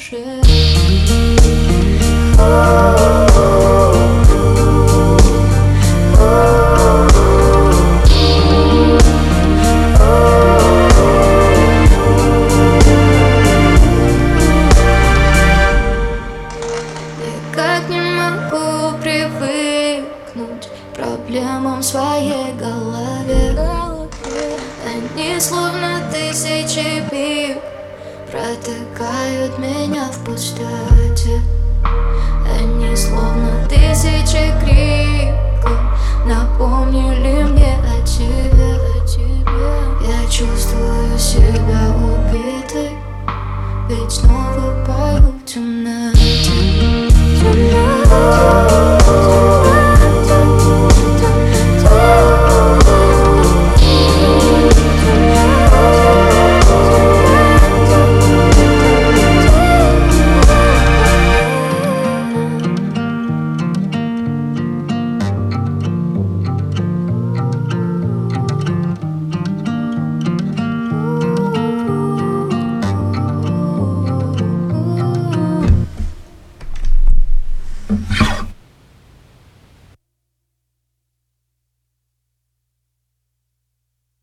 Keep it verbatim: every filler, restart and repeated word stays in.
душе. Никак не могу привыкнуть к проблемам в своей голове. Они словно тысячи пик протыкают меня в пустоте. Они словно тысячи криков напомнили мне о тебе, о тебе. Я чувствую себя убитой, ведь снова пою в темноте. Yeah.